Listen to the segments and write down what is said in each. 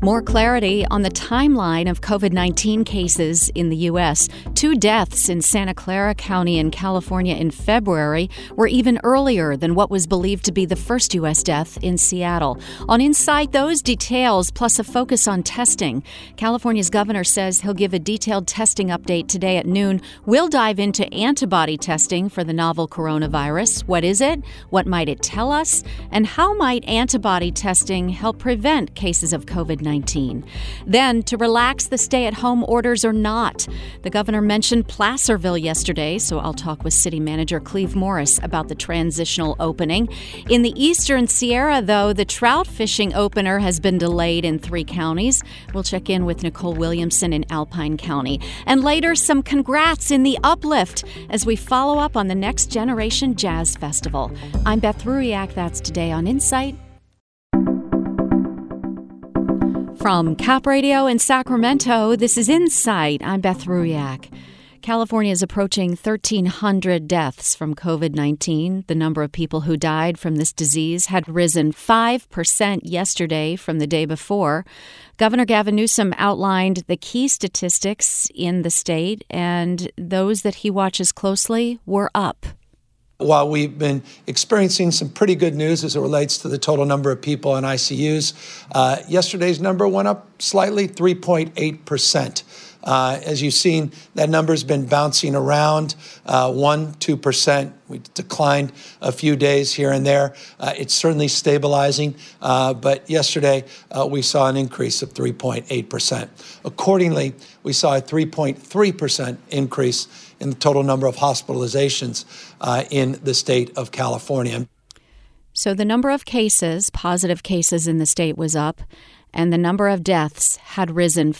More clarity on the timeline of COVID-19 cases in the U.S. 2 deaths in Santa Clara County in California in February were even earlier than what was believed to be the first U.S. death in Seattle. On Insight, those details plus a focus on testing. California's governor says he'll give a detailed testing update today at noon. We'll dive into antibody testing for the novel coronavirus. What is it? What might it tell us? And how might antibody testing help prevent cases of COVID-19? Then, to relax the stay-at-home orders or not. The governor mentioned Placerville yesterday, so I'll talk with City Manager Cleve Morris about the transitional opening. In the Eastern Sierra, though, the trout fishing opener has been delayed in 3 counties. We'll check in with Nicole Williamson in Alpine County. And later, some congrats in the Uplift as we follow up on the Next Generation Jazz Festival. I'm Beth Ruiak. That's today on Insight. From Cap Radio in Sacramento, this is Insight. I'm Beth Ruiak. California is approaching 1,300 deaths from COVID-19. The number of people who died from this disease had risen 5% yesterday from the day before. Governor Gavin Newsom outlined the key statistics in the state, and those that he watches closely were up. While we've been experiencing some pretty good news as it relates to the total number of people in ICUs, yesterday's number went up slightly, 3.8%. As you've seen, that number's been bouncing around 1-2%. We declined a few days here and there. It's certainly stabilizing, but yesterday we saw an increase of 3.8%. Accordingly, we saw a 3.3% increase in the total number of hospitalizations in the state of California. So the number of cases, positive cases in the state was up, and the number of deaths had risen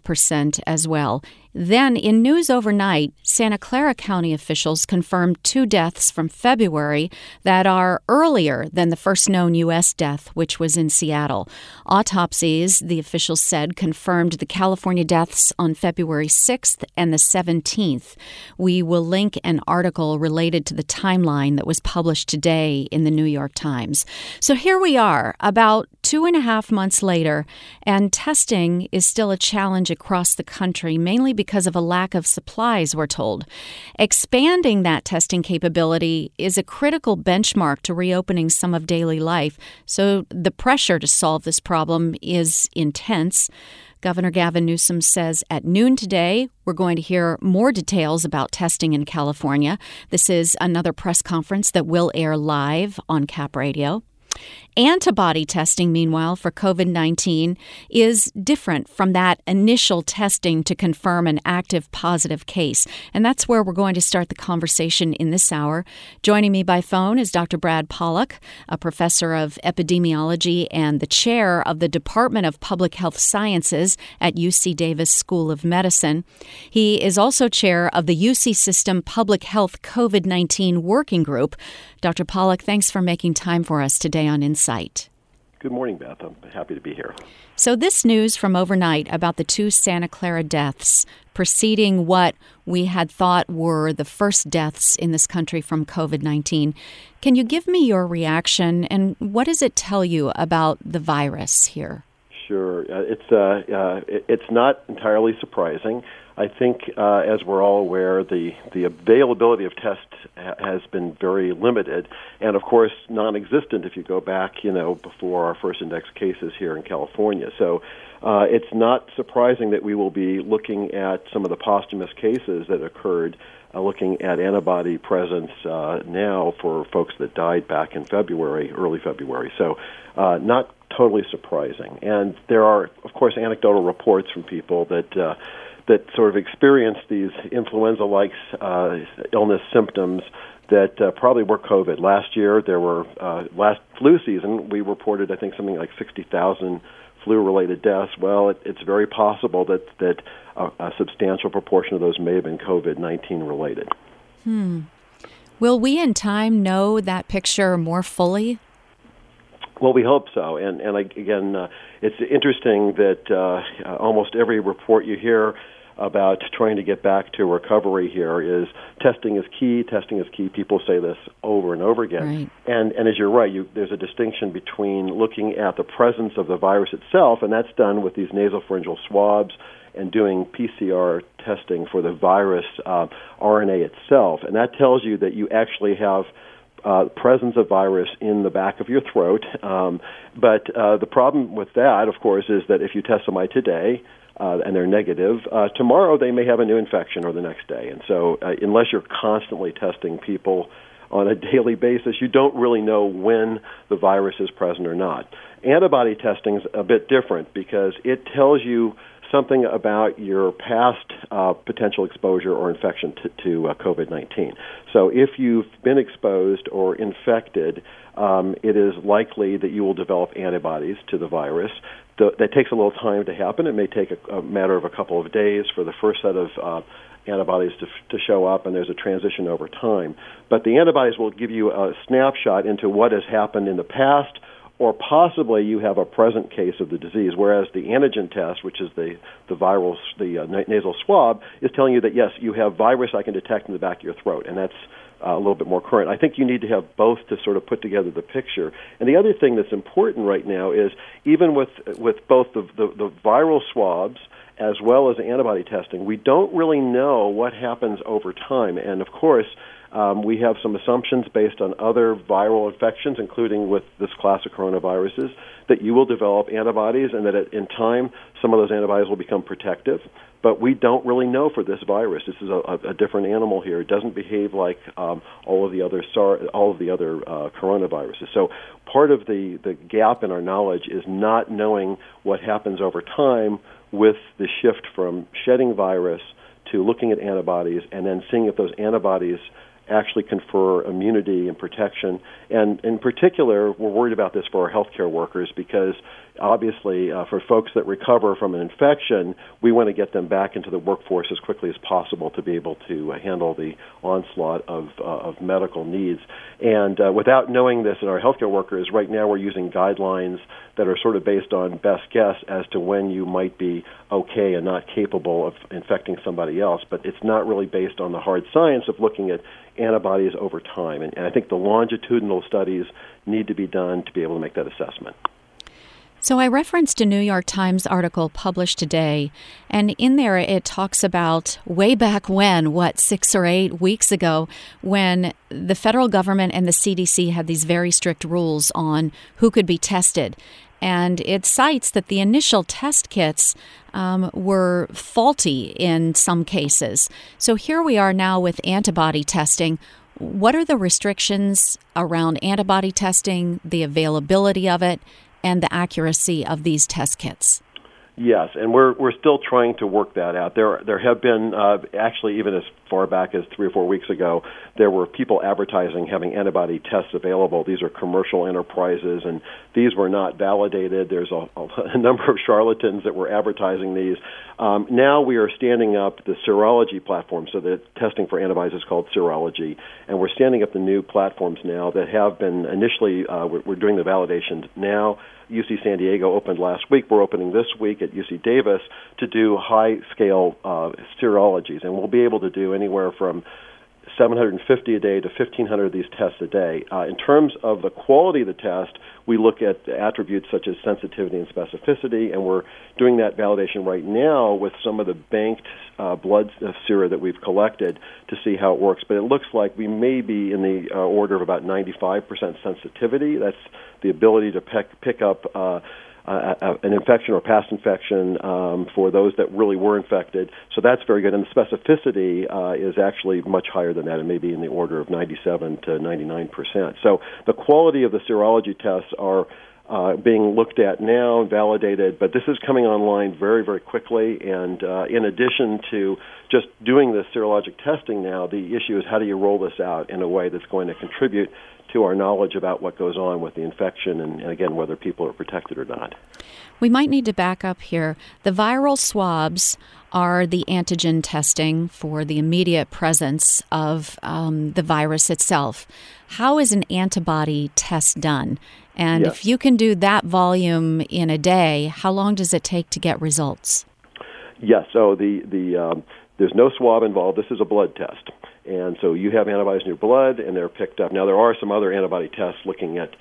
5% as well. Then, in news overnight, Santa Clara County officials confirmed 2 deaths from February that are earlier than the first known U.S. death, which was in Seattle. Autopsies, the officials said, confirmed the California deaths on February 6th and the 17th. We will link an article related to the timeline that was published today in the New York Times. So here we are, about 2.5 months later, and testing is still a challenge across the country, mainly because of a lack of supplies, we're told. Expanding that testing capability is a critical benchmark to reopening some of daily life, so the pressure to solve this problem is intense. Governor Gavin Newsom says at noon today, we're going to hear more details about testing in California. This is another press conference that will air live on Cap Radio. Antibody testing, meanwhile, for COVID-19 is different from that initial testing to confirm an active positive case. And that's where we're going to start the conversation in this hour. Joining me by phone is Dr. Brad Pollack, a professor of epidemiology and the chair of the Department of Public Health Sciences at UC Davis School of Medicine. He is also chair of the UC System Public Health COVID-19 Working Group. Dr. Pollack, thanks for making time for us today on Insight. Good morning, Beth. I'm happy to be here. So this news from overnight about the 2 Santa Clara deaths preceding what we had thought were the first deaths in this country from COVID-19. Can you give me your reaction, and what does it tell you about the virus here? Sure. It's not entirely surprising. I think, as we're all aware, the availability of tests has been very limited, and of course non-existent if you go back, before our first index cases here in California. So it's not surprising that we will be looking at some of the posthumous cases that occurred, looking at antibody presence now for folks that died back in February, early February. So not totally surprising. And there are, of course, anecdotal reports from people that sort of experience these influenza-like illness symptoms that probably were COVID. Last year, there were, last flu season, we reported, I think, something like 60,000 flu-related deaths. Well, it's very possible that a substantial proportion of those may have been COVID-19 related. Will we in time know that picture more fully? Well, we hope so. And again, it's interesting that almost every report you hear about trying to get back to recovery here is testing is key. Testing is key. People say this over and over again. Right. And as you're right, there's a distinction between looking at the presence of the virus itself, and that's done with these nasopharyngeal swabs, and doing PCR testing for the virus RNA itself. And that tells you that you actually have presence of virus in the back of your throat. But the problem with that, of course, is that if you test somebody today and they're negative, tomorrow they may have a new infection or the next day. And so unless you're constantly testing people on a daily basis, you don't really know when the virus is present or not. Antibody testing is a bit different because it tells you something about your past potential exposure or infection to COVID-19. So if you've been exposed or infected, it is likely that you will develop antibodies to the virus. That takes a little time to happen. It may take a matter of a couple of days for the first set of antibodies to show up, and there's a transition over time. But the antibodies will give you a snapshot into what has happened in the past, or possibly you have a present case of the disease, whereas the antigen test, which is the nasal swab, is telling you that, yes, you have virus I can detect in the back of your throat, and that's a little bit more current. I think you need to have both to sort of put together the picture. And the other thing that's important right now is even with both the viral swabs as well as antibody testing, we don't really know what happens over time. And, of course, we have some assumptions based on other viral infections, including with this class of coronaviruses, that you will develop antibodies and that in time some of those antibodies will become protective. But we don't really know for this virus. This is a different animal here. It doesn't behave like all of the other coronaviruses. So part of the gap in our knowledge is not knowing what happens over time with the shift from shedding virus to looking at antibodies and then seeing if those antibodies actually confer immunity and protection. And in particular, we're worried about this for our healthcare workers because obviously for folks that recover from an infection, we want to get them back into the workforce as quickly as possible to be able to handle the onslaught of medical needs. And without knowing this in our healthcare workers, right now we're using guidelines that are sort of based on best guess as to when you might be okay and not capable of infecting somebody else. But it's not really based on the hard science of looking at antibodies over time. And I think the longitudinal studies need to be done to be able to make that assessment. So I referenced a New York Times article published today, and in there it talks about way back when, 6 or 8 weeks ago, when the federal government and the CDC had these very strict rules on who could be tested. And it cites that the initial test kits were faulty in some cases. So here we are now with antibody testing. What are the restrictions around antibody testing, the availability of it, and the accuracy of these test kits? Yes, and we're still trying to work that out. There have been, actually even as far back as 3 or 4 weeks ago, there were people advertising having antibody tests available. These are commercial enterprises, and these were not validated. There's a number of charlatans that were advertising these. Now we are standing up the serology platform, so the testing for antibodies is called serology, and we're standing up the new platforms now that have been initially, we're doing the validations now. UC San Diego opened last week. We're opening this week at UC Davis to do high-scale serologies, and we'll be able to do anywhere from 750 a day to 1,500 of these tests a day. In terms of the quality of the test, we look at attributes such as sensitivity and specificity, and we're doing that validation right now with some of the banked blood sera that we've collected to see how it works. But it looks like we may be in the order of about 95% sensitivity. That's the ability to pick up an infection or past infection for those that really were infected. So that's very good. And the specificity is actually much higher than that. It may be in the order of 97 to 99%. So the quality of the serology tests are being looked at now and validated, but this is coming online very, very quickly. And in addition to just doing this serologic testing now, the issue is how do you roll this out in a way that's going to contribute to our knowledge about what goes on with the infection and again, whether people are protected or not. We might need to back up here. The viral swabs are the antigen testing for the immediate presence of the virus itself. How is an antibody test done? And if you can do that volume in a day, how long does it take to get results? Yes. So there's no swab involved. This is a blood test. And so you have antibodies in your blood, and they're picked up. Now, there are some other antibody tests looking at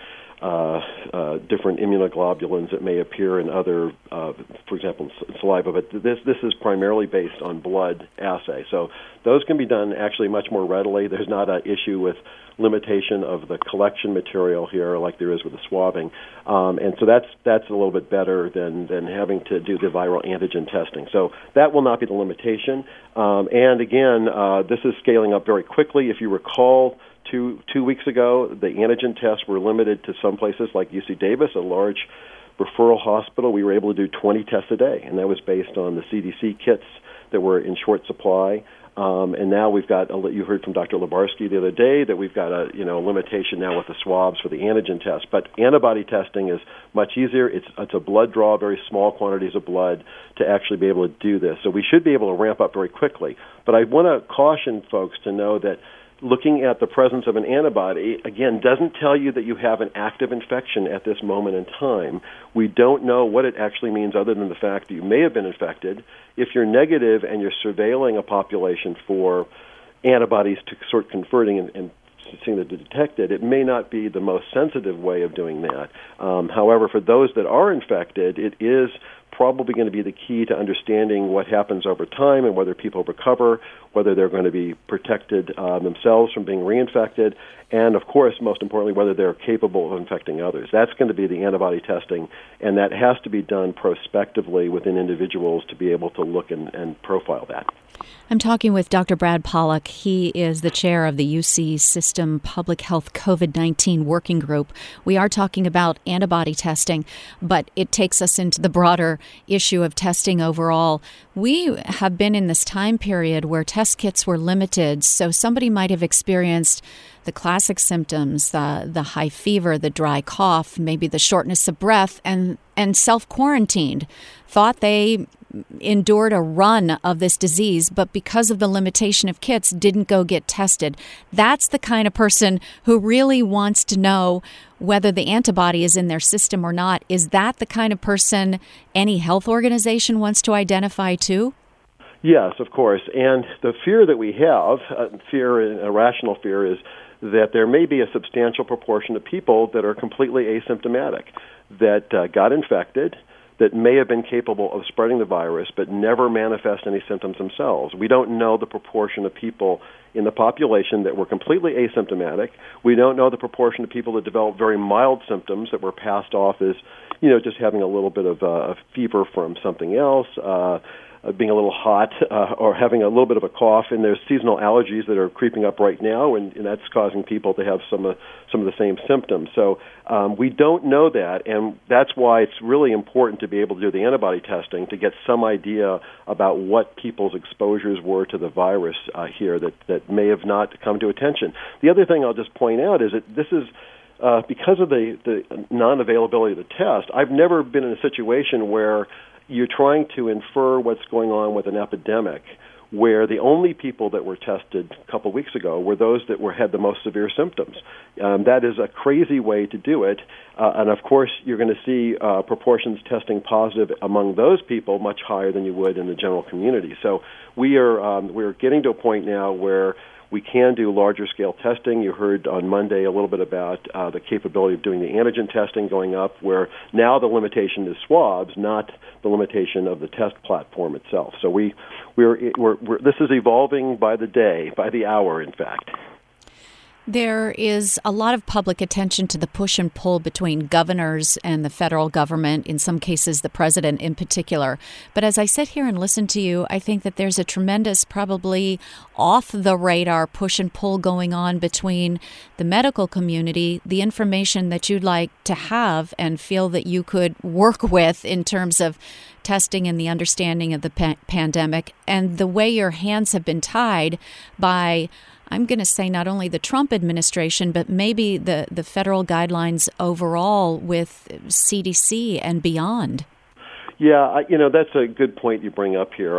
different immunoglobulins that may appear in other, for example, saliva. But this is primarily based on blood assay. So those can be done actually much more readily. There's not an issue with limitation of the collection material here like there is with the swabbing. And so that's a little bit better than having to do the viral antigen testing. So that will not be the limitation. And again, this is scaling up very quickly. If you recall, two weeks ago, the antigen tests were limited to some places like UC Davis, a large referral hospital. We were able to do 20 tests a day, and that was based on the CDC kits that were in short supply. And now we've got, you heard from Dr. Lebarsky the other day that we've got a limitation now with the swabs for the antigen test. But antibody testing is much easier. It's a blood draw, very small quantities of blood to actually be able to do this. So we should be able to ramp up very quickly. But I want to caution folks to know that looking at the presence of an antibody, again, doesn't tell you that you have an active infection at this moment in time. We don't know what it actually means other than the fact that you may have been infected. If you're negative and you're surveilling a population for antibodies to sort converting and seeing that detected, it may not be the most sensitive way of doing that. However, for those that are infected, it is probably going to be the key to understanding what happens over time and whether people recover, whether they're going to be protected themselves from being reinfected, and, of course, most importantly, whether they're capable of infecting others. That's going to be the antibody testing, and that has to be done prospectively within individuals to be able to look and profile that. I'm talking with Dr. Brad Pollack. He is the chair of the UC System Public Health COVID-19 Working Group. We are talking about antibody testing, but it takes us into the broader issue of testing overall. We have been in this time period where test kits were limited, so somebody might have experienced the classic symptoms, the high fever, the dry cough, maybe the shortness of breath, and self-quarantined, thought they endured a run of this disease, but because of the limitation of kits, didn't go get tested. That's the kind of person who really wants to know whether the antibody is in their system or not. Is that the kind of person any health organization wants to identify too? Yes, of course. And the fear that we have, a rational fear, is that there may be a substantial proportion of people that are completely asymptomatic, that got infected, that may have been capable of spreading the virus but never manifest any symptoms themselves. We don't know the proportion of people in the population that were completely asymptomatic. We don't know the proportion of people that developed very mild symptoms that were passed off as, just having a little bit of a fever from something else, being a little hot, or having a little bit of a cough. And there's seasonal allergies that are creeping up right now, and that's causing people to have some of the same symptoms. So we don't know that, and that's why it's really important to be able to do the antibody testing to get some idea about what people's exposures were to the virus here that may have not come to attention. The other thing I'll just point out is that this is because of the non-availability of the test. I've never been in a situation where you're trying to infer what's going on with an epidemic where the only people that were tested a couple of weeks ago were those that had the most severe symptoms. That is a crazy way to do it. And, of course, you're going to see proportions testing positive among those people much higher than you would in the general community. So we're getting to a point now where we can do larger scale testing. You heard on Monday a little bit about the capability of doing the antigen testing going up, where now the limitation is swabs, not the limitation of the test platform itself. So we're this is evolving by the day, by the hour, in fact. There is a lot of public attention to the push and pull between governors and the federal government, in some cases the president in particular. But as I sit here and listen to you, I think that there's a tremendous, probably off-the-radar push and pull going on between the medical community, the information that you'd like to have and feel that you could work with in terms of testing and the understanding of the pandemic, and the way your hands have been tied by, I'm going to say, not only the Trump administration, but maybe the federal guidelines overall with CDC and beyond. Yeah, that's a good point you bring up here.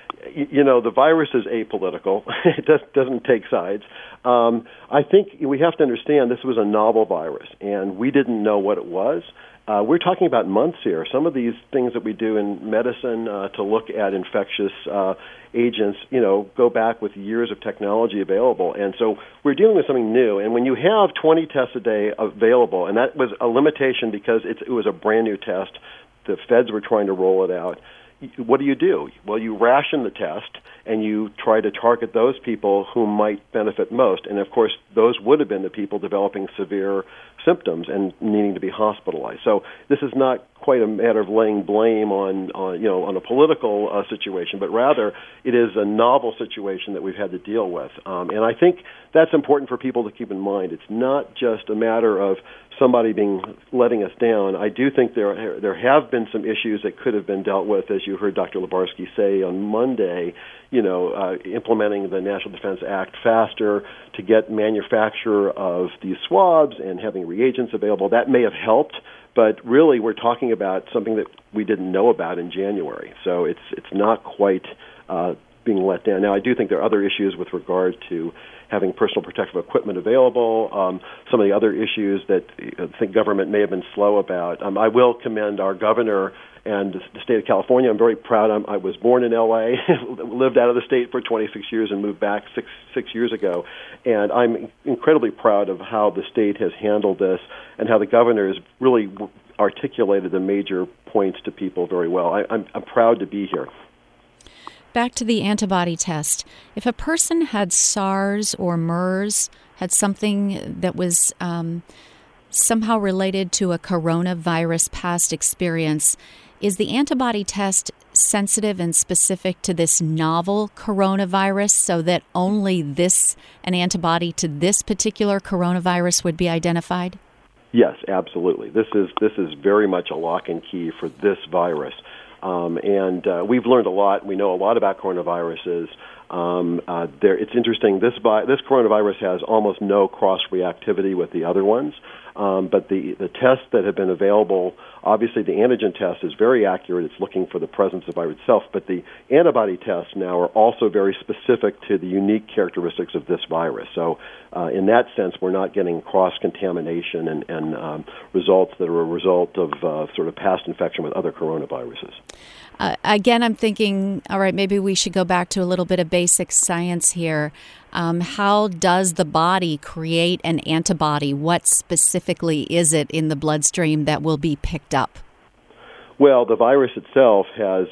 The virus is apolitical. It doesn't take sides. I think we have to understand this was a novel virus, and we didn't know what it was. we're talking about months here. Some of these things that we do in medicine to look at infectious agents, go back with years of technology available. And so we're dealing with something new. And when you have 20 tests a day available, and that was a limitation because it was a brand new test, the feds were trying to roll it out. What do? Well, you ration the test, and you try to target those people who might benefit most. And, of course, those would have been the people developing severe symptoms and needing to be hospitalized. So this is not quite a matter of laying blame on a political situation, but rather it is a novel situation that we've had to deal with. And I think that's important for people to keep in mind. It's not just a matter of somebody letting us down. I do think there have been some issues that could have been dealt with, as you heard Dr. Lubarsky say on Monday, implementing the National Defense Act faster to get manufacture of these swabs and having reagents available. That may have helped, but really we're talking about something that we didn't know about in January. So it's not quite being let down. Now, I do think there are other issues with regard to having personal protective equipment available, some of the other issues that I think government may have been slow about. I will commend our governor and the state of California. I'm very proud. I was born in L.A., lived out of the state for 26 years and moved back six years ago. And I'm incredibly proud of how the state has handled this and how the governor has really articulated the major points to people very well. I'm proud to be here. Back to the antibody test. If a person had SARS or MERS, had something that was somehow related to a coronavirus past experience, is the antibody test sensitive and specific to this novel coronavirus so that only an antibody to this particular coronavirus would be identified? Yes, absolutely. This is very much a lock and key for this virus. And we've learned a lot. We know a lot about coronaviruses. It's interesting. This coronavirus has almost no cross-reactivity with the other ones. But the tests that have been available, obviously the antigen test is very accurate. It's looking for the presence of the virus itself. But the antibody tests now are also very specific to the unique characteristics of this virus. So in that sense, we're not getting cross-contamination and results that are a result of sort of past infection with other coronaviruses. Again, I'm thinking, all right, maybe we should go back to a little bit of basic science here. How does the body create an antibody? What specifically is it in the bloodstream that will be picked up? Well, the virus itself has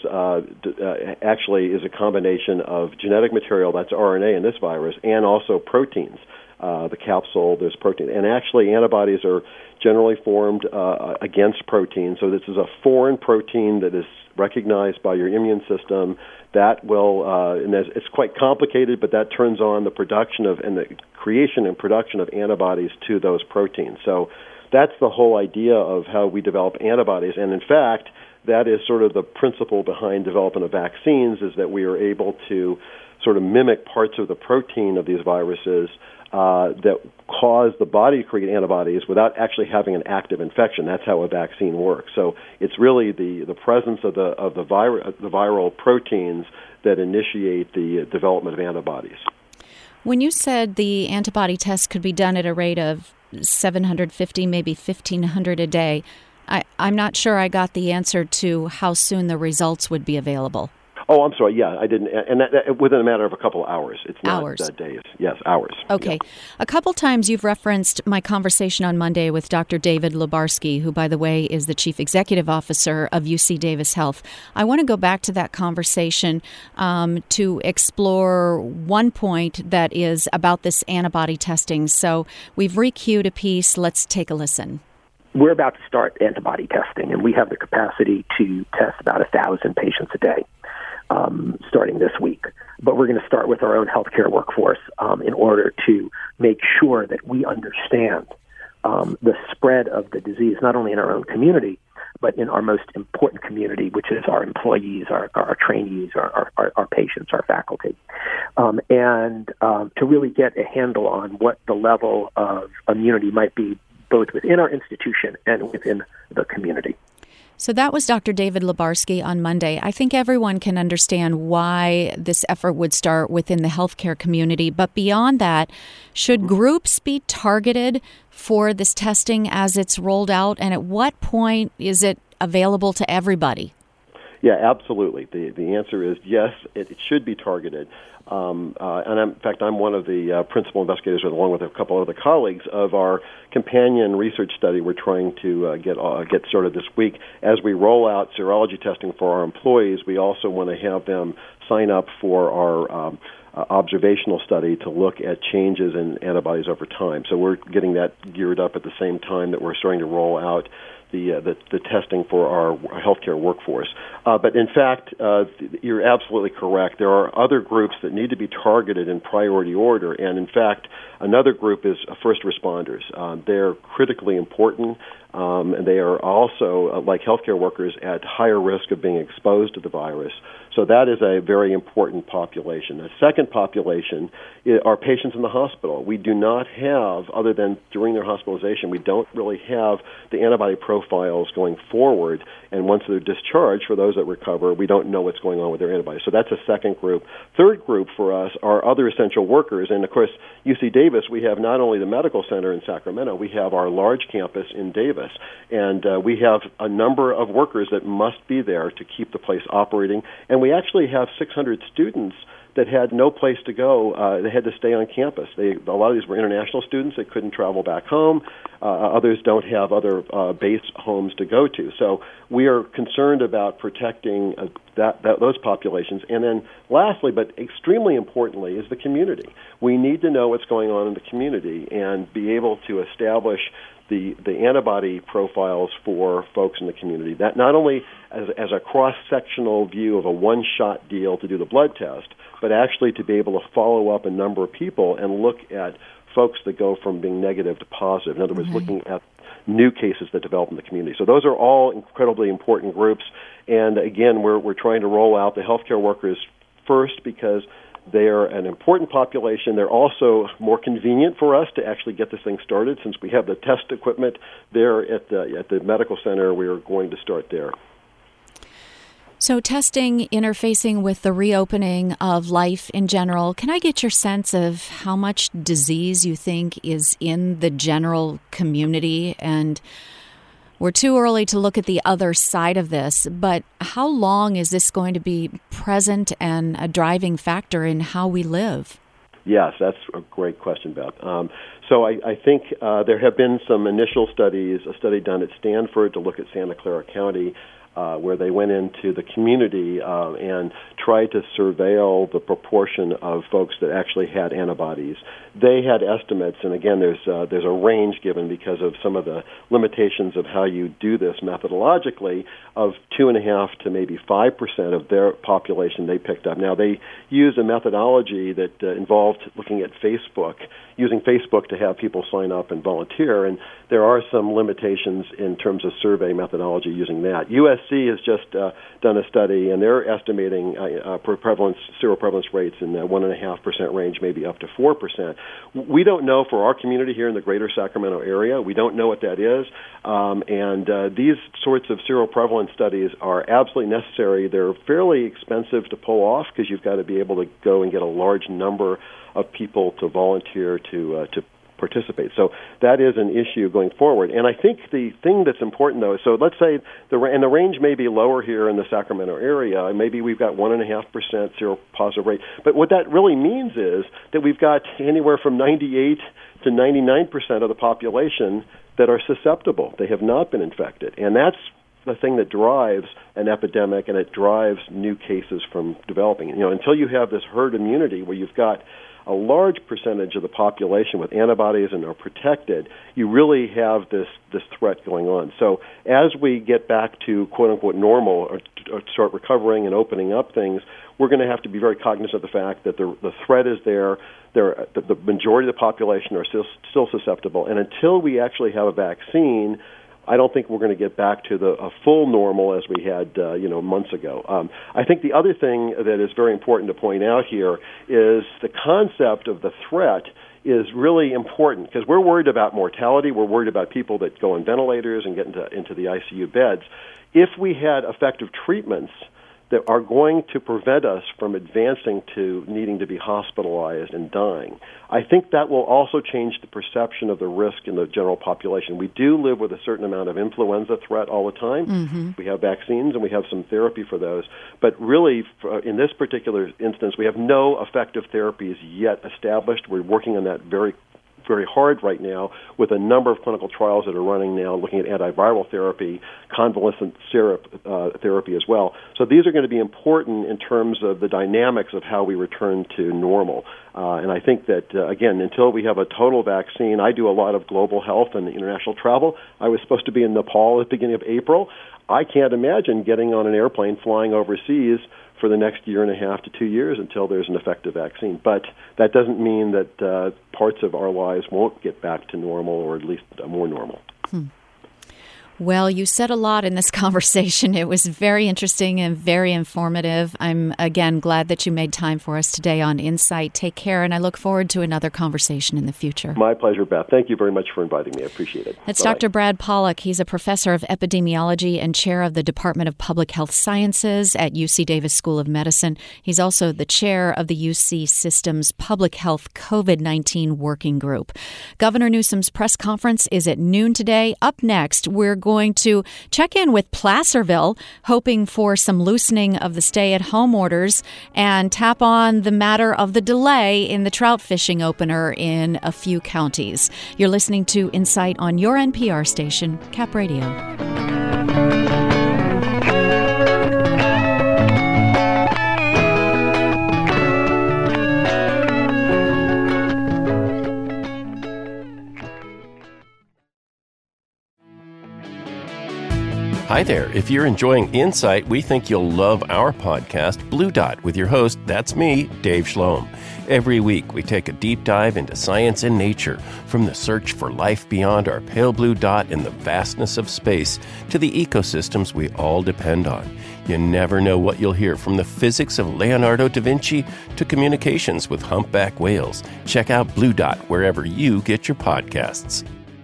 actually is a combination of genetic material, that's RNA in this virus, and also proteins. The capsule, there's protein. And actually antibodies are generally formed against proteins. So this is a foreign protein that is recognized by your immune system. That will, and it's quite complicated, but that turns on the production of and the creation and production of antibodies to those proteins. So that's the whole idea of how we develop antibodies. And in fact, that is sort of the principle behind development of vaccines, is that we are able to sort of mimic parts of the protein of these viruses that cause the body to create antibodies without actually having an active infection. That's how a vaccine works. So it's really the presence of the viral proteins that initiate the development of antibodies. When you said the antibody test could be done at a rate of 750, maybe 1,500 a day, I'm not sure I got the answer to how soon the results would be available. Oh, I'm sorry. Yeah, I didn't. And that within a matter of a couple of hours. It's not hours. Days. Yes, hours. Okay. Yeah. A couple times you've referenced my conversation on Monday with Dr. David Lubarsky, who, by the way, is the Chief Executive Officer of UC Davis Health. I want to go back to that conversation to explore one point that is about this antibody testing. So we've re-queued a piece. Let's take a listen. We're about to start antibody testing, and we have the capacity to test about 1,000 patients a day. Starting this week. But we're going to start with our own healthcare workforce in order to make sure that we understand the spread of the disease, not only in our own community, but in our most important community, which is our employees, our trainees, our patients, our faculty, and to really get a handle on what the level of immunity might be both within our institution and within the community. So that was Dr. David Lebarsky on Monday. I think everyone can understand why this effort would start within the healthcare community. But beyond that, should groups be targeted for this testing as it's rolled out? And at what point is it available to everybody? Yeah, absolutely. The answer is yes, it should be targeted. And in fact, I'm one of the principal investigators, along with a couple other colleagues, of our companion research study we're trying to get started this week. As we roll out serology testing for our employees, we also want to have them sign up for our observational study to look at changes in antibodies over time. So we're getting that geared up at the same time that we're starting to roll out the testing for our healthcare workforce. But in fact, you're absolutely correct. There are other groups that need to be targeted in priority order, and in fact, another group is first responders. They're critically important, and they are also, like healthcare workers, at higher risk of being exposed to the virus. So that is a very important population. The second population are patients in the hospital. We do not have, other than during their hospitalization, we don't really have the antibody profiles going forward. And once they're discharged, for those that recover, we don't know what's going on with their antibodies. So that's a second group. Third group for us are other essential workers. And, of course, UC Davis, we have not only the medical center in Sacramento, we have our large campus in Davis. And we have a number of workers that must be there to keep the place operating. And we actually have 600 students that had no place to go. They had to stay on campus. A lot of these were international students that couldn't travel back home. Others don't have other base homes to go to. So we are concerned about protecting those populations. And then lastly, but extremely importantly, is the community. We need to know what's going on in the community and be able to establish the antibody profiles for folks in the community. That not only as a cross-sectional view of a one-shot deal to do the blood test, but actually to be able to follow up a number of people and look at folks that go from being negative to positive. In other words, looking at new cases that develop in the community. So those are all incredibly important groups. And again, we're trying to roll out the healthcare workers first because they're an important population. They're also more convenient for us to actually get this thing started. Since we have the test equipment there at the medical center, we are going to start there. So testing interfacing with the reopening of life in general, can I get your sense of how much disease you think is in the general community? And we're too early to look at the other side of this, but how long is this going to be present and a driving factor in how we live? Yes, that's a great question, Beth. So I think there have been some initial studies, a study done at Stanford to look at Santa Clara County, where they went into the community and tried to surveil the proportion of folks that actually had antibodies. They had estimates, and again, there's a range given because of some of the limitations of how you do this methodologically, of 2.5% to maybe 5% of their population they picked up. Now, they used a methodology that involved looking at Facebook, using Facebook to have people sign up and volunteer, and there are some limitations in terms of survey methodology using that. USC has just done a study, and they're estimating seroprevalence rates in the 1.5% range, maybe up to 4%. We don't know for our community here in the greater Sacramento area. We don't know what that is, and these sorts of seroprevalence studies are absolutely necessary. They're fairly expensive to pull off because you've got to be able to go and get a large number of people to volunteer to participate. So that is an issue going forward. And I think the thing that's important, though, so let's say the range may be lower here in the Sacramento area. Maybe we've got 1.5% seropositive rate. But what that really means is that we've got anywhere from 98 to 99% of the population that are susceptible. They have not been infected. And that's the thing that drives an epidemic, and it drives new cases from developing. Until you have this herd immunity where you've got a large percentage of the population with antibodies and are protected, you really have this threat going on. So as we get back to quote-unquote normal or start recovering and opening up things, we're going to have to be very cognizant of the fact that the threat is there. The majority of the population are still susceptible. And until we actually have a vaccine, I don't think we're going to get back to a full normal as we had, months ago. I think the other thing that is very important to point out here is the concept of the threat is really important because we're worried about mortality. We're worried about people that go on ventilators and get into the ICU beds. If we had effective treatments that are going to prevent us from advancing to needing to be hospitalized and dying, I think that will also change the perception of the risk in the general population. We do live with a certain amount of influenza threat all the time. Mm-hmm. We have vaccines and we have some therapy for those. But really, in this particular instance, we have no effective therapies yet established. We're working on that very hard right now with a number of clinical trials that are running now looking at antiviral therapy, convalescent syrup therapy as well. So these are going to be important in terms of the dynamics of how we return to normal. And I think that, again, until we have a total vaccine, I do a lot of global health and international travel. I was supposed to be in Nepal at the beginning of April. I can't imagine getting on an airplane flying overseas for the next year and a half to 2 years until there's an effective vaccine. But that doesn't mean that parts of our lives won't get back to normal, or at least more normal. Well, you said a lot in this conversation. It was very interesting and very informative. I'm, again, glad that you made time for us today on Insight. Take care, and I look forward to another conversation in the future. My pleasure, Beth. Thank you very much for inviting me. I appreciate it. That's Dr. Brad Pollack. He's a professor of epidemiology and chair of the Department of Public Health Sciences at UC Davis School of Medicine. He's also the chair of the UC System's Public Health COVID-19 Working Group. Governor Newsom's press conference is at noon today. Up next, we're going to check in with Placerville, hoping for some loosening of the stay-at-home orders, and tap on the matter of the delay in the trout fishing opener in a few counties. You're listening to Insight on your NPR station, Cap Radio. Hi there. If you're enjoying Insight, we think you'll love our podcast, Blue Dot, with your host, that's me, Dave Schloem. Every week, we take a deep dive into science and nature, from the search for life beyond our pale blue dot in the vastness of space to the ecosystems we all depend on. You never know what you'll hear, from the physics of Leonardo da Vinci to communications with humpback whales. Check out Blue Dot wherever you get your podcasts.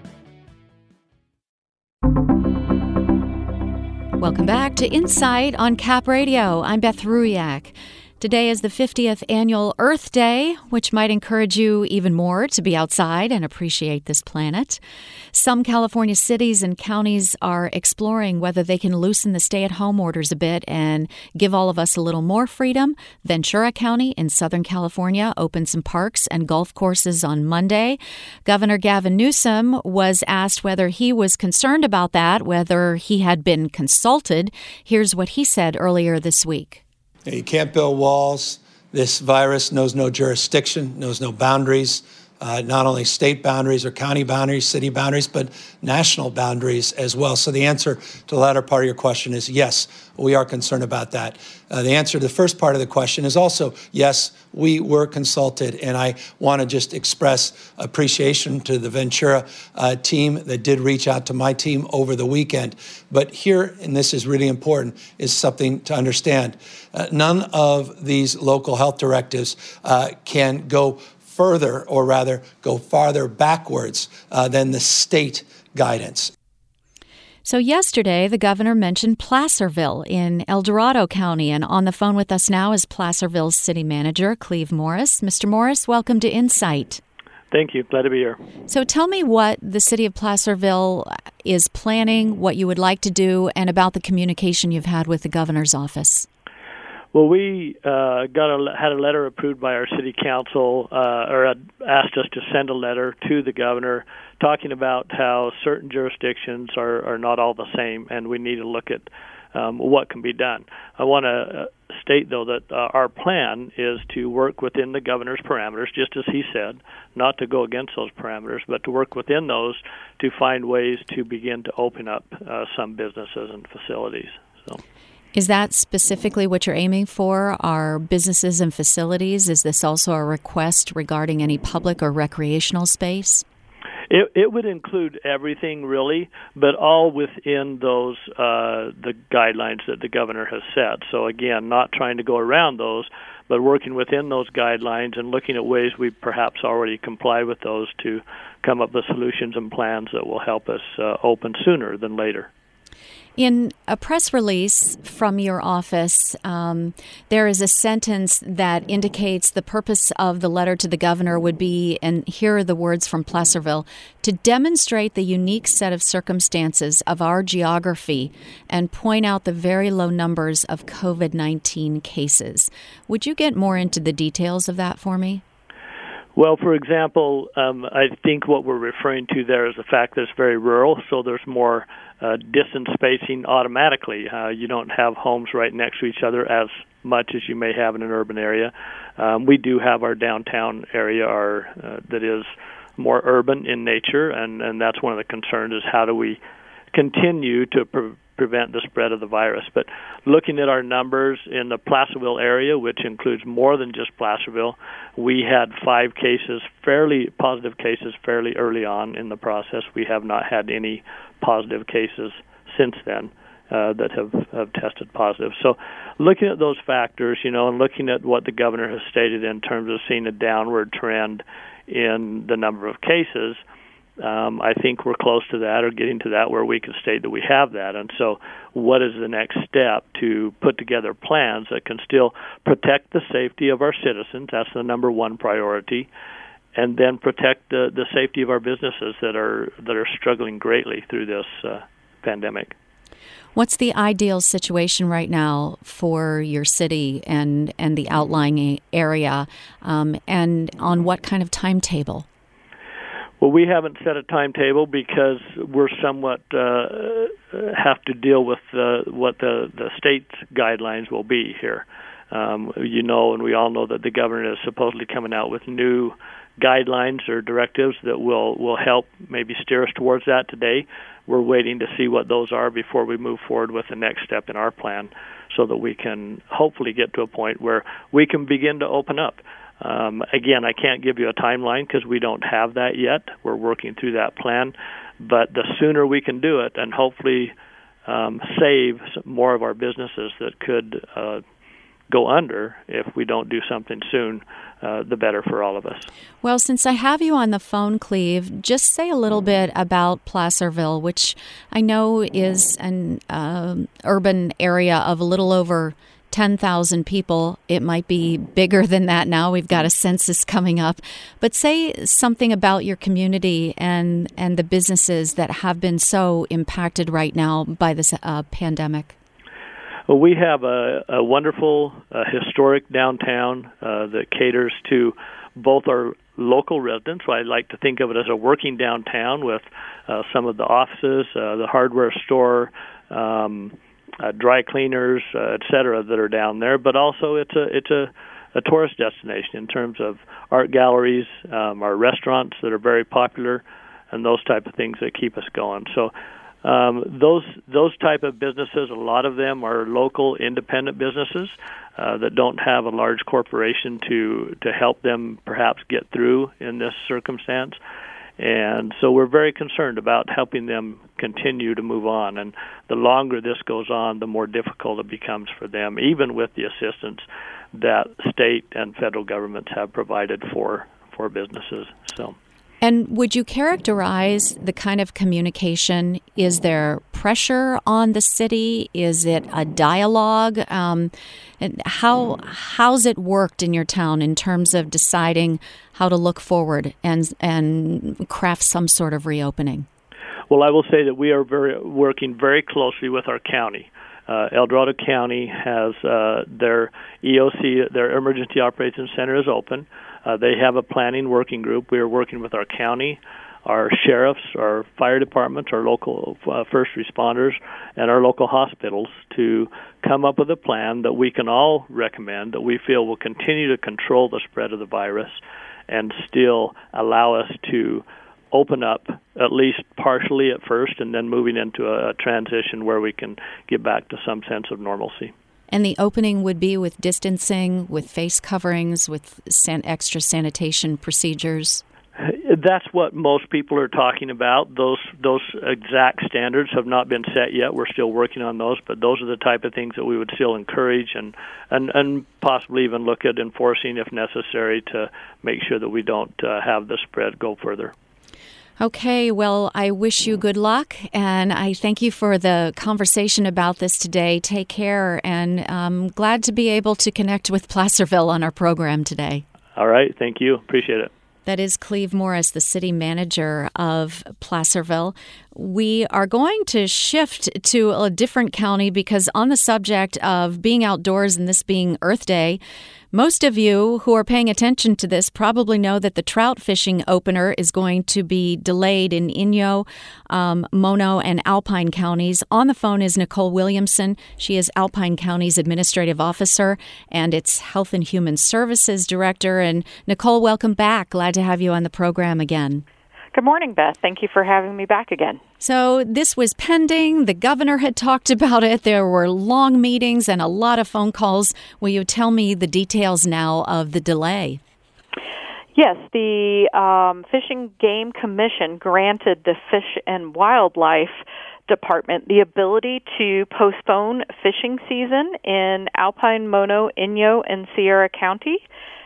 Welcome back to Insight on Cap Radio. I'm Beth Ruiak. Today is the 50th annual Earth Day, which might encourage you even more to be outside and appreciate this planet. Some California cities and counties are exploring whether they can loosen the stay-at-home orders a bit and give all of us a little more freedom. Ventura County in Southern California opened some parks and golf courses on Monday. Governor Gavin Newsom was asked whether he was concerned about that, whether he had been consulted. Here's what he said earlier this week. You can't build walls. This virus knows no jurisdiction, knows no boundaries, not only state boundaries or county boundaries, city boundaries, but national boundaries as well. So the answer to the latter part of your question is yes, we are concerned about that. The answer to the first part of the question is also yes, we were consulted, and I want to just express appreciation to the Ventura team that did reach out to my team over the weekend. But here, and this is really important, is something to understand. None of these local health directives can go further, or rather go farther backwards than the state guidance. So yesterday, the governor mentioned Placerville in El Dorado County, and on the phone with us now is Placerville's city manager, Cleve Morris. Mr. Morris, welcome to Insight. Thank you. Glad to be here. So tell me what the city of Placerville is planning, what you would like to do, and about the communication you've had with the governor's office. Well, we had a letter approved by our city council, or asked us to send a letter to the governor talking about how certain jurisdictions are not all the same, and we need to look at what can be done. I want to state, though, that our plan is to work within the governor's parameters, just as he said, not to go against those parameters, but to work within those to find ways to begin to open up some businesses and facilities. So. Is that specifically what you're aiming for, are businesses and facilities? Is this also a request regarding any public or recreational space? It would include everything, really, but all within those the guidelines that the governor has set. So, again, not trying to go around those, but working within those guidelines and looking at ways we perhaps already comply with those to come up with solutions and plans that will help us open sooner than later. In a press release from your office, there is a sentence that indicates the purpose of the letter to the governor would be, and here are the words from Placerville, to demonstrate the unique set of circumstances of our geography and point out the very low numbers of COVID-19 cases. Would you get more into the details of that for me? Well, for example, I think what we're referring to there is the fact that it's very rural, so there's more distance spacing automatically. You don't have homes right next to each other as much as you may have in an urban area. We do have our downtown area that is more urban in nature, and that's one of the concerns is how do we continue to prevent the spread of the virus. But looking at our numbers in the Placerville area, which includes more than just Placerville, we had 5 positive cases fairly early on in the process. We have not had any positive cases since then that have tested positive. So looking at those factors, and looking at what the governor has stated in terms of seeing a downward trend in the number of cases, I think we're close to that or getting to that where we can state that we have that. And so what is the next step to put together plans that can still protect the safety of our citizens? That's the number one priority. And then protect the safety of our businesses that are struggling greatly through this pandemic. What's the ideal situation right now for your city and the outlying area, and on what kind of timetable? Well, we haven't set a timetable because we're somewhat have to deal with what the state's guidelines will be here. And we all know that the governor is supposedly coming out with new guidelines or directives that will help maybe steer us towards that today. We're waiting to see what those are before we move forward with the next step in our plan so that we can hopefully get to a point where we can begin to open up. Again, I can't give you a timeline because we don't have that yet. We're working through that plan. But the sooner we can do it and hopefully save more of our businesses that could go under if we don't do something soon, the better for all of us. Well, since I have you on the phone, Cleve, just say a little bit about Placerville, which I know is an urban area of a little over 10,000 people. It might be bigger than that now. We've got a census coming up. But say something about your community and the businesses that have been so impacted right now by this pandemic. Well, we have a wonderful historic downtown that caters to both our local residents. I like to think of it as a working downtown with some of the offices, the hardware store, dry cleaners, et cetera, that are down there. But also it's a tourist destination in terms of art galleries, our restaurants that are very popular, and those type of things that keep us going. So those type of businesses, a lot of them are local independent businesses that don't have a large corporation to help them perhaps get through in this circumstance. And so we're very concerned about helping them continue to move on. And the longer this goes on, the more difficult it becomes for them, even with the assistance that state and federal governments have provided for businesses. So. And would you characterize the kind of communication? Is there pressure on the city? Is it a dialogue? And how's it worked in your town in terms of deciding how to look forward and craft some sort of reopening? Well, I will say that we are working very closely with our county. El Dorado County has their EOC, their Emergency Operations Center, is open. They have a planning working group. We are working with our county, our sheriffs, our fire departments, our local first responders, and our local hospitals to come up with a plan that we can all recommend that we feel will continue to control the spread of the virus and still allow us to open up at least partially at first and then moving into a transition where we can get back to some sense of normalcy. And the opening would be with distancing, with face coverings, with extra sanitation procedures? That's what most people are talking about. Those exact standards have not been set yet. We're still working on those, but those are the type of things that we would still encourage and possibly even look at enforcing if necessary to make sure that we don't have the spread go further. Okay, well, I wish you good luck, and I thank you for the conversation about this today. Take care, and I'm glad to be able to connect with Placerville on our program today. All right, thank you. Appreciate it. That is Cleve Morris, the city manager of Placerville. We are going to shift to a different county because on the subject of being outdoors and this being Earth Day, most of you who are paying attention to this probably know that the trout fishing opener is going to be delayed in Inyo, Mono, and Alpine counties. On the phone is Nicole Williamson. She is Alpine County's administrative officer and its Health and Human Services director. And Nicole, welcome back. Glad to have you on the program again. Good morning, Beth. Thank you for having me back again. So this was pending. The governor had talked about it. There were long meetings and a lot of phone calls. Will you tell me the details now of the delay? Yes, the Fish and Game Commission granted the Fish and Wildlife Department the ability to postpone fishing season in Alpine, Mono, Inyo, and Sierra County.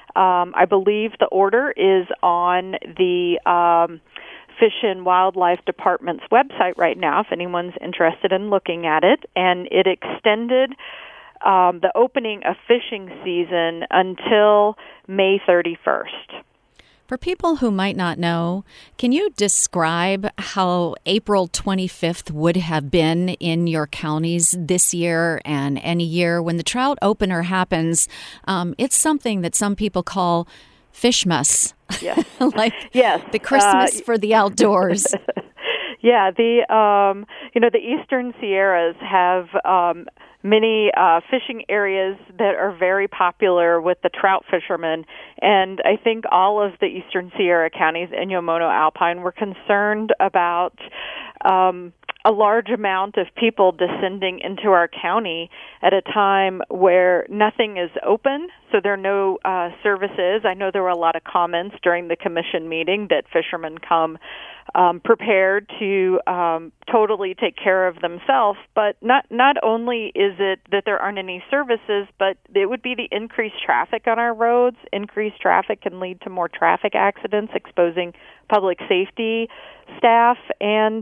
I believe the order is on the Fish and Wildlife Department's website right now, if anyone's interested in looking at it, and it extended the opening of fishing season until May 31st. For people who might not know, can you describe how April 25th would have been in your counties this year and any year when the trout opener happens? It's something that some people call Fishmas. Yes. Like yes. The Christmas for the outdoors. Yeah, the Eastern Sierras have many fishing areas that are very popular with the trout fishermen, and I think all of the Eastern Sierra counties, Inyo, Mono, Alpine, were concerned about a large amount of people descending into our county at a time where nothing is open, so there are no services. I know there were a lot of comments during the commission meeting that fishermen come prepared to totally take care of themselves, but not only is it that there aren't any services, but it would be the increased traffic on our roads. Increased traffic can lead to more traffic accidents, exposing public safety staff, and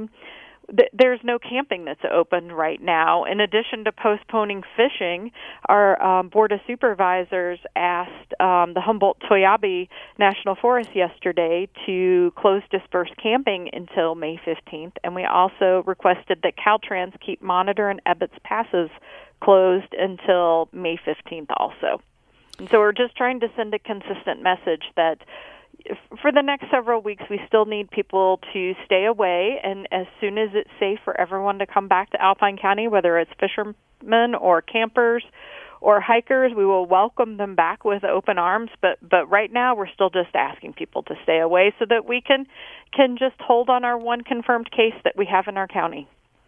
there's no camping that's open right now. In addition to postponing fishing, our Board of Supervisors asked the Humboldt-Toyabe National Forest yesterday to close dispersed camping until May 15th, and we also requested that Caltrans keep Monitor and Ebbets Passes closed until May 15th also. And so we're just trying to send a consistent message that for the next several weeks, we still need people to stay away, and as soon as it's safe for everyone to come back to Alpine County, whether it's fishermen or campers or hikers, we will welcome them back with open arms. But right now, we're still just asking people to stay away so that we can just hold on our one confirmed case that we have in our county.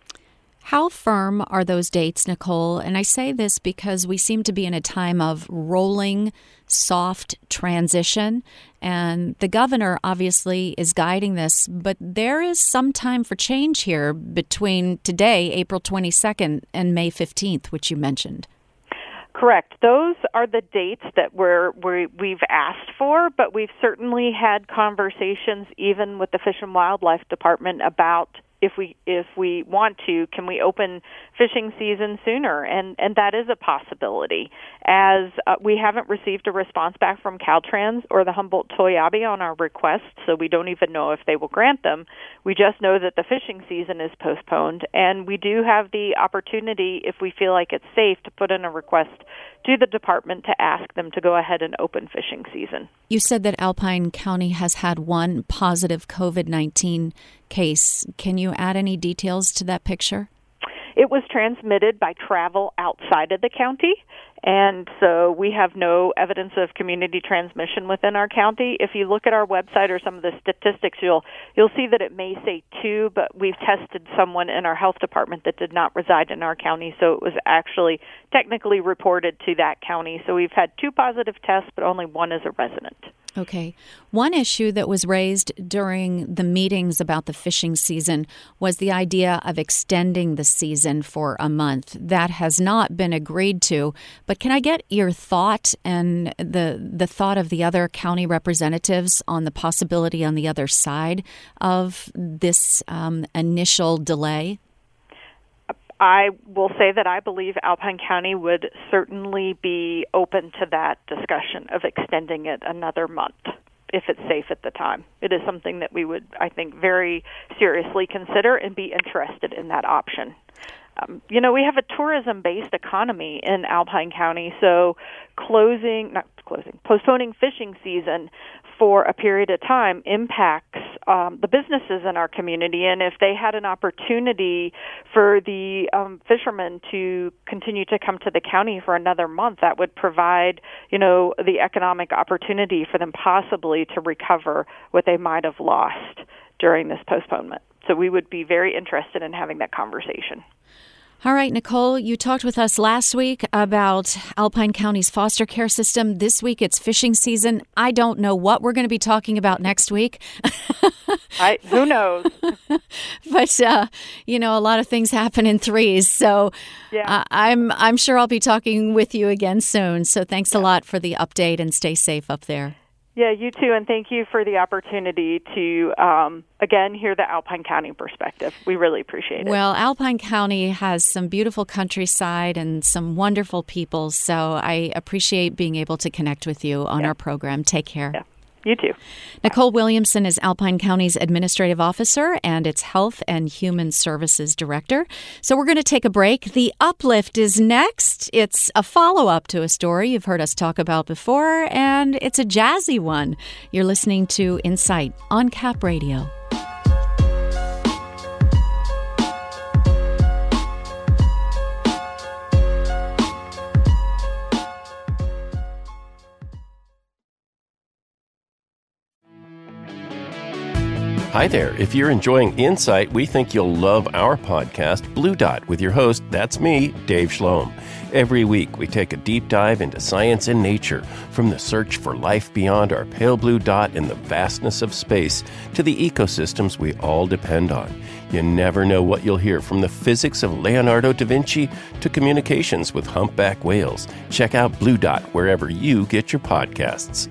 How firm are those dates, Nicole? And I say this because we seem to be in a time of rolling, soft transition, and the governor obviously is guiding this, but there is some time for change here between today, April 22nd, and May 15th, which you mentioned. Correct. Those are the dates that we've asked for, but we've certainly had conversations even with the Fish and Wildlife Department about if we want to, can we open fishing season sooner? And that is a possibility. As we haven't received a response back from Caltrans or the Humboldt-Toyabe on our request, so we don't even know if they will grant them. We just know that the fishing season is postponed, and we do have the opportunity, if we feel like it's safe, to put in a request to the department to ask them to go ahead and open fishing season. You said that Alpine County has had one positive COVID-19 case. Can you add any details to that picture? It was transmitted by travel outside of the county, and so we have no evidence of community transmission within our county. If you look at our website or some of the statistics, you'll see that it may say 2, but we've tested someone in our health department that did not reside in our county, so it was actually technically reported to that county. So we've had 2 positive tests, but only 1 is a resident. Okay. One issue that was raised during the meetings about the fishing season was the idea of extending the season for a month. That has not been agreed to, but can I get your thought and the thought of the other county representatives on the possibility on the other side of this initial delay? I will say that I believe Alpine County would certainly be open to that discussion of extending it another month if it's safe at the time. It is something that we would, I think, very seriously consider and be interested in that option. We have a tourism-based economy in Alpine County, so postponing fishing season for a period of time impacts the businesses in our community. And if they had an opportunity for the fishermen to continue to come to the county for another month, that would provide, the economic opportunity for them possibly to recover what they might have lost during this postponement. So we would be very interested in having that conversation. All right, Nicole, you talked with us last week about Alpine County's foster care system. This week it's fishing season. I don't know what we're going to be talking about next week. Who knows? But, a lot of things happen in threes. So yeah. I'm sure I'll be talking with you again soon. So thanks a lot for the update and stay safe up there. Yeah, you too, and thank you for the opportunity to, again, hear the Alpine County perspective. We really appreciate it. Well, Alpine County has some beautiful countryside and some wonderful people, so I appreciate being able to connect with you on our program. Take care. Yeah. You too. Nicole Williamson is Alpine County's Administrative Officer and its Health and Human Services Director. So we're going to take a break. The Uplift is next. It's a follow-up to a story you've heard us talk about before, and it's a jazzy one. You're listening to Insight on Cap Radio. Hi there. If you're enjoying Insight, we think you'll love our podcast, Blue Dot, with your host, that's me, Dave Schloem. Every week, we take a deep dive into science and nature, from the search for life beyond our pale blue dot in the vastness of space to the ecosystems we all depend on. You never know what you'll hear, from the physics of Leonardo da Vinci to communications with humpback whales. Check out Blue Dot wherever you get your podcasts.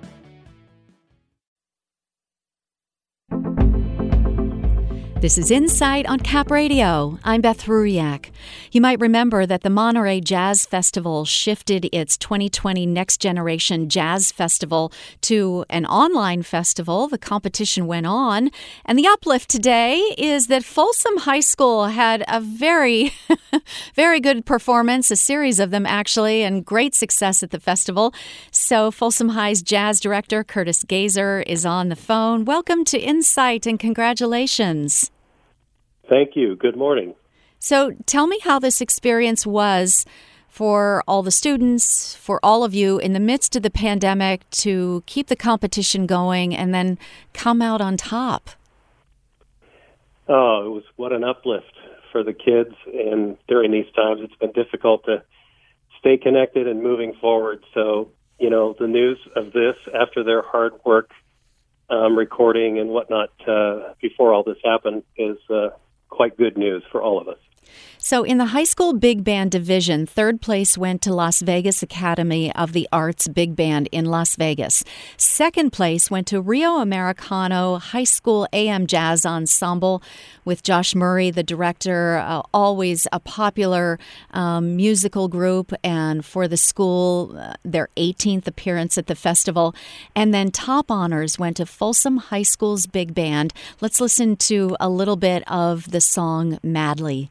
This is Insight on Cap Radio. I'm Beth Ruyak. You might remember that the Monterey Jazz Festival shifted its 2020 Next Generation Jazz Festival to an online festival. The competition went on. And the uplift today is that Folsom High School had a very, very good performance, a series of them actually, and great success at the festival. So Folsom High's jazz director, Curtis Gazer, is on the phone. Welcome to Insight and congratulations. Thank you. Good morning. So tell me how this experience was for all the students, for all of you in the midst of the pandemic, to keep the competition going and then come out on top. Oh, it was what an uplift for the kids. And during these times, it's been difficult to stay connected and moving forward. So, the news of this after their hard work recording and whatnot before all this happened is quite good news for all of us. So in the high school big band division, third place went to Las Vegas Academy of the Arts Big Band in Las Vegas. Second place went to Rio Americano High School AM Jazz Ensemble with Josh Murray, the director, always a popular musical group, and for the school, their 18th appearance at the festival. And then top honors went to Folsom High School's Big Band. Let's listen to a little bit of the song Madly.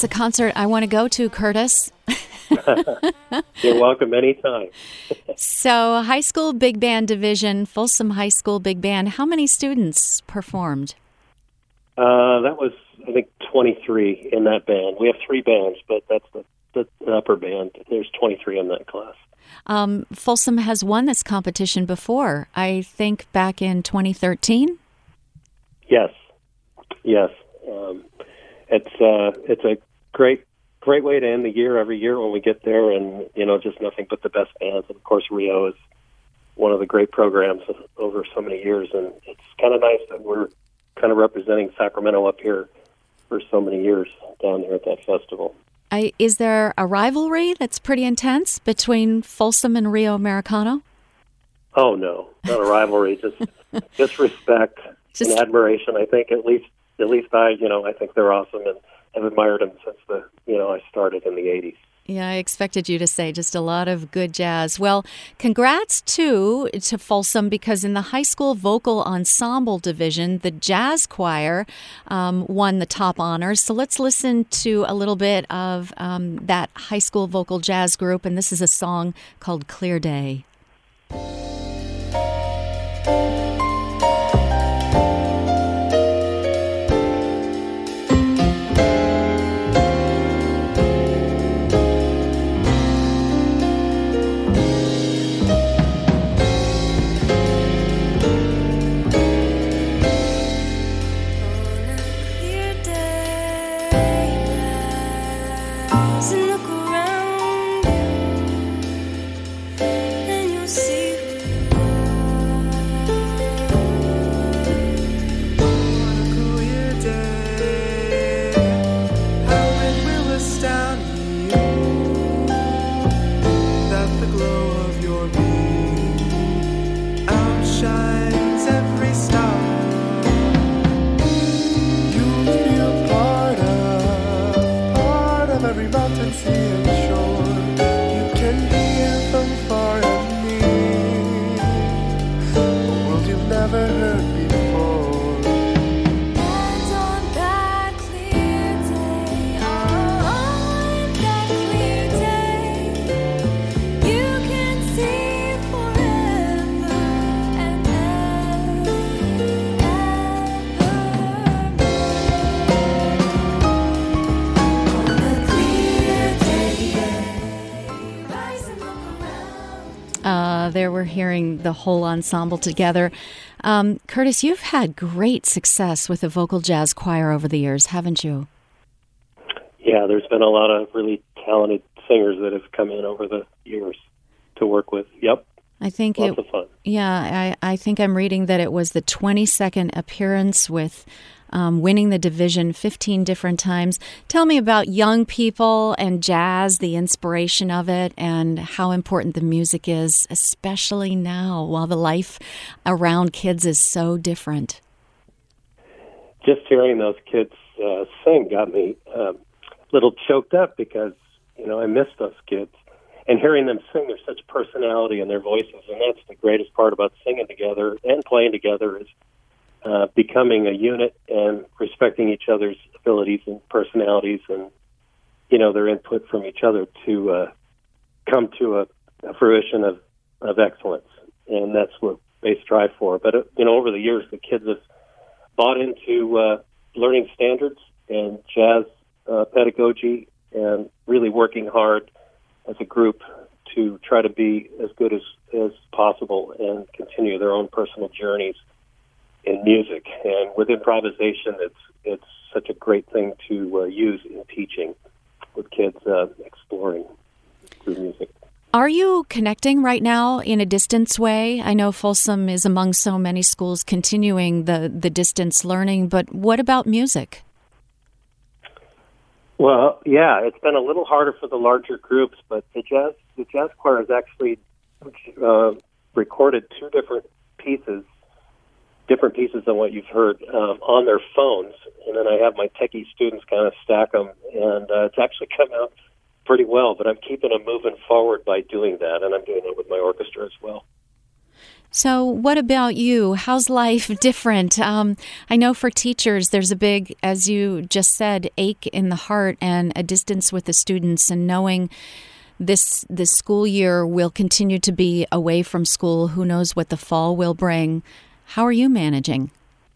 That's a concert I want to go to, Curtis. You're welcome anytime. So, high school big band division, Folsom High School Big Band. How many students performed? That was, I think, 23 in that band. We have 3 bands, but that's the upper band. There's 23 in that class. Folsom has won this competition before, I think back in 2013? Yes. It's a great way to end the year every year when we get there, and, just nothing but the best bands. And, of course, Rio is one of the great programs over so many years, and it's kind of nice that we're kind of representing Sacramento up here for so many years down there at that festival. Is there a rivalry that's pretty intense between Folsom and Rio Americano? Oh, no, not a rivalry, just respect and admiration. I think at least I think they're awesome and have admired them since I started in the 80s. Yeah, I expected you to say just a lot of good jazz. Well, congrats, to Folsom, because in the high school vocal ensemble division, the jazz choir won the top honors. So let's listen to a little bit of that high school vocal jazz group, and this is a song called Clear Day. There we're hearing the whole ensemble together. Curtis, you've had great success with the vocal jazz choir over the years, haven't you? Yeah, there's been a lot of really talented singers that have come in over the years to work with. Yep. I think lots of fun. Yeah, I think I'm reading that it was the 22nd appearance with winning the division 15 different times. Tell me about young people and jazz, the inspiration of it, and how important the music is, especially now while the life around kids is so different. Just hearing those kids sing got me a little choked up because, I miss those kids. And hearing them sing, there's such personality in their voices, and that's the greatest part about singing together and playing together is becoming a unit and respecting each other's abilities and personalities and, their input from each other to come to a fruition of excellence. And that's what they strive for. But, over the years, the kids have bought into learning standards and jazz pedagogy and really working hard as a group to try to be as good as possible and continue their own personal journeys in music. And with improvisation, it's such a great thing to use in teaching with kids exploring through music. Are you connecting right now in a distance way? I know Folsom is among so many schools continuing the distance learning, but what about music? Well, yeah, it's been a little harder for the larger groups, but the jazz choir has actually recorded 2 different pieces than what you've heard on their phones, and then I have my techie students kind of stack them, and it's actually come out pretty well, but I'm keeping them moving forward by doing that, and I'm doing it with my orchestra as well. So what about you? How's life different? I know for teachers, there's a big, as you just said, ache in the heart and a distance with the students, and knowing this school year will continue to be away from school. Who knows what the fall will bring? How are you managing?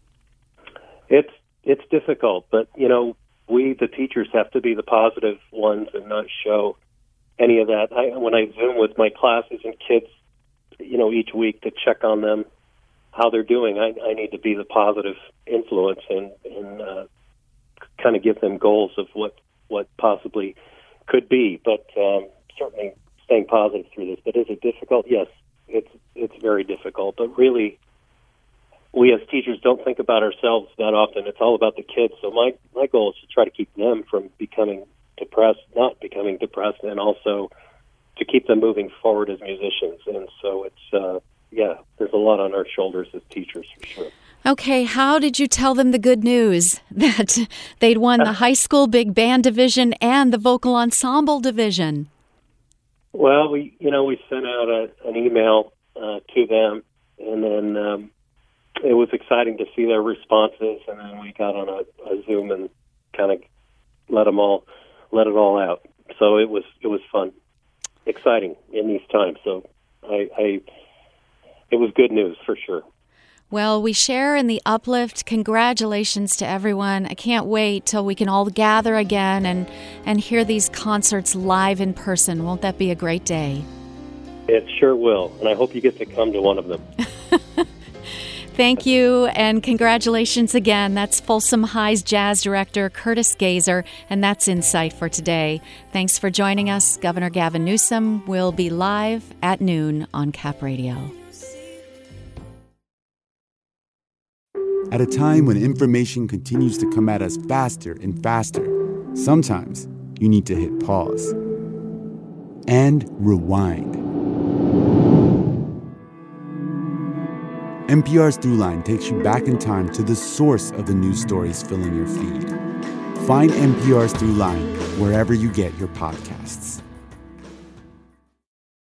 It's difficult, but, we, the teachers, have to be the positive ones and not show any of that. When I Zoom with my classes and kids, each week to check on them, how they're doing, I need to be the positive influence and kind of give them goals of what possibly could be. But certainly staying positive through this. But is it difficult? Yes, it's very difficult. But really, we as teachers don't think about ourselves that often. It's all about the kids. So my goal is to try to keep them from becoming depressed, not becoming depressed, and also to keep them moving forward as musicians. And so it's, there's a lot on our shoulders as teachers, for sure. Okay, how did you tell them the good news that they'd won the high school big band division and the vocal ensemble division? Well, we sent out an email to them, and then it was exciting to see their responses, and then we got on a Zoom and kind of let it all out. So it was fun. Exciting in these times, so it was good news for sure. Well, we share in the uplift. Congratulations to everyone. I can't wait till we can all gather again and hear these concerts live in person. Won't that be a great day? It sure will, and I hope you get to come to one of them. Thank you, and congratulations again. That's Folsom High's jazz director, Curtis Gazer, and that's Insight for today. Thanks for joining us. Governor Gavin Newsom will be live at noon on Cap Radio. At a time when information continues to come at us faster and faster, sometimes you need to hit pause and rewind. NPR's Throughline takes you back in time to the source of the news stories filling your feed. Find NPR's Throughline wherever you get your podcasts.